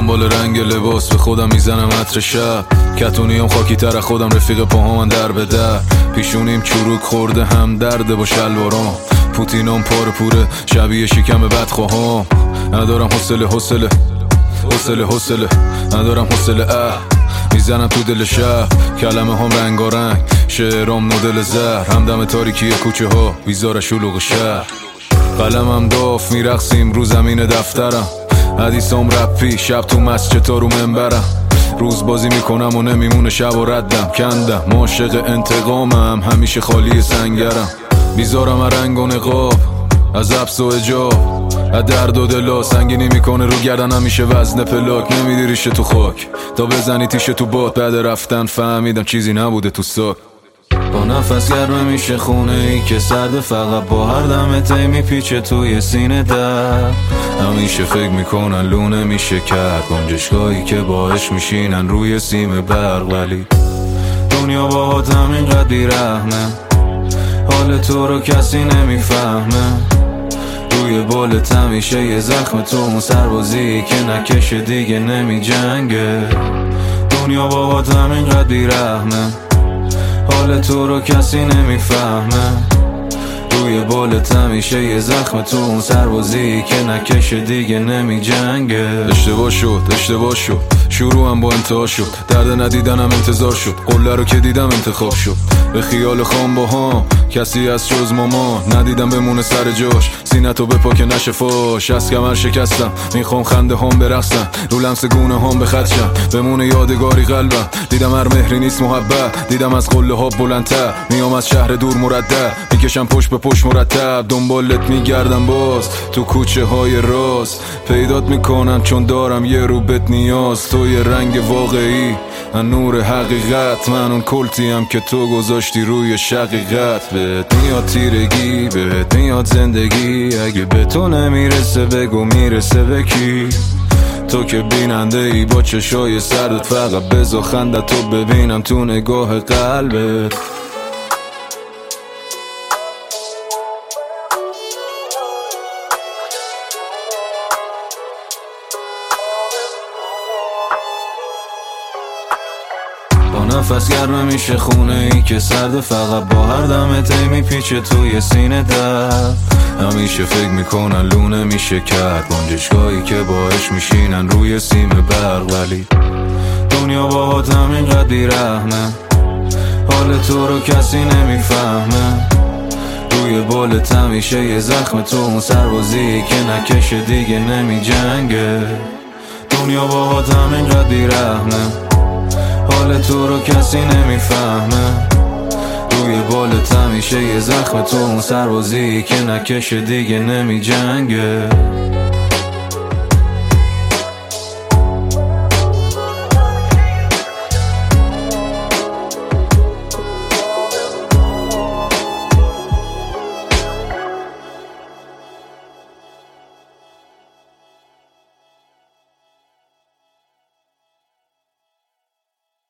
دنبال رنگ لباس به خودم میزنم عطر شب، کتونیم خاکی تر خودم رفیق پاهامن در به در، پیشونیم چروک خورده هم درده با شلوارام، پوتینام پاره پوره شبیه شکم بدخواهام. ندارم حوصله ندارم حوصله میزنم تو دل شهر، کلمه هم رنگارنگ، شعرام نودل زهر، همدم تاریکی کوچه ها بیزار شلوغ شهر. قلمم داف میرقصیم رو زمین دفترم، حدیثام رپی شب تو مسجد تا رو منبرم، روز بازی میکنم و نمیمونه شب و ردم کندم، عاشق انتقامم همیشه خالی سنگرم، بیزارم رنگ و نقاب از عبس و حجاب، از درد و دلا سنگینی میکنه رو گردنم میشه وزن پلاک، نمیدی ریشه تو خاک تا بزنی تیشه تو باد، بعد رفتن فهمیدم چیزی نبوده تو ساک. با نفس گرم میشه خونه ای که سرد، فقط با هر دم تی میپیچه توی سینه در، همیشه فکر میکنن لونه میشه کرد، گنجشگاهی که باش میشینن روی سیم برق، ولی دنیا باهات همینقدر بیرحمه، حال تو رو کسی نمیفهمه، روی بالت همیشه یه زخم تو اون سربازی که نکشه دیگه نمی جنگه، دنیا باهات همینقدر بیرحمه، حال تو رو کسی نمیفهمه، روی بالت همیشه یه زخم تو اون سربازی که نکشه دیگه نمی جنگه. اشتباه شد شروعم با انتها شد، درد ندیدنم انتظار شد، قله رو که دیدم انتخاب شد، به خیال خام با هم کسی از جز ماما ندیدم بمونه سر جاش، سینتو بپا که نشه فاش، از کمر شکستم میخوام خنده هم برقصم، رو لمس گونه هم بخدشم بمونه یادگاری قلبم، دیدم هر مهری نیست محبت، دیدم از قله ها بلندتر میام از شهر دور مردد، میکشم پشت به پشت مرتب، دنبالت میگردم باز تو کوچه های راست، پیدات میکنم چون دارم یه رو بهت نیاز، تو یه رنگ واقعی نور حقیقت، من اون کلتیم که تو گذاشتی روی شقیقت، بهت میاد تیرگی بهت میاد زندگی، اگه به تو نمیرسه بگو میرسه به کی، تو که بیننده ای با چشای سردت، فقط بذار خنده تو ببینم تو نگاه قلبت. نفس گرم میشه خونه ای که سرده، فقط با هر دم تی میپیچه توی سینه در، همیشه فکر میکنن لونه میشه کرد، گنجشگاهی که باش میشینن روی سیم برق، ولی دنیا باهات همینقدر بیرحمه، حال تو رو کسی نمیفهمه، روی بالت همیشه یه زخم تو اون سربازی که نکشه دیگه نمی جنگه، دنیا باهات همینقدر بیرحمه، حال تو رو کسی نمیفهمه، روی بالت همیشه یه زخم تو اون سربازی که نکشه دیگه نمی جنگه.